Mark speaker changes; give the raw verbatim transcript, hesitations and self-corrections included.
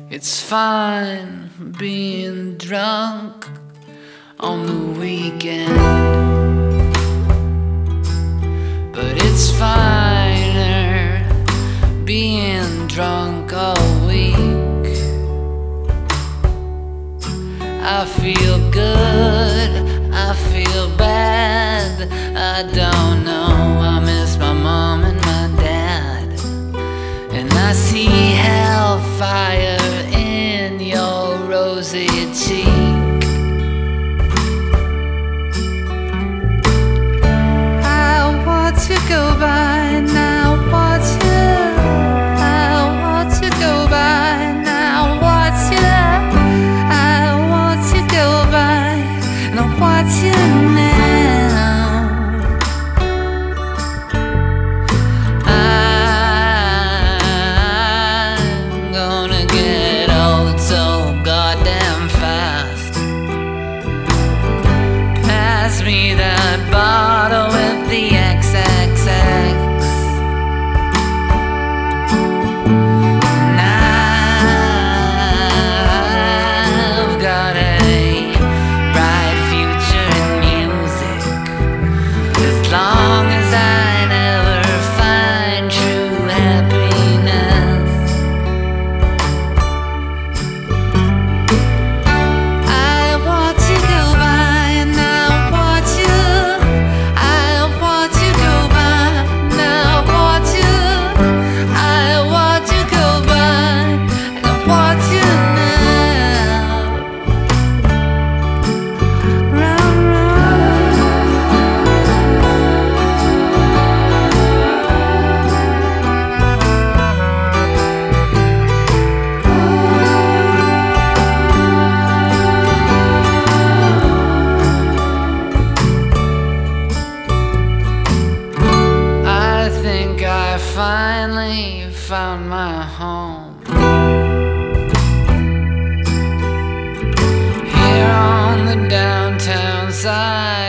Speaker 1: It's fine being drunk on the weekend, but it's finer being drunk all week. I feel good, I feel bad, I don't know. I miss my mom and my dad, and I see hellfire in your rosy cheek. I watch you go by now, watch you. I watch you go by now, watch you. I watch you go by, and I watch you now. I'm gonna get old so goddamn fast. Pass me that bottle with the X X X. And I've got a bright future in music, as long as I never find true happiness. I watch you go by and I watch you. I watch you go by and I watch you. I watch you go by and I watch you now. Round, I think I finally found my home here on the downtown side.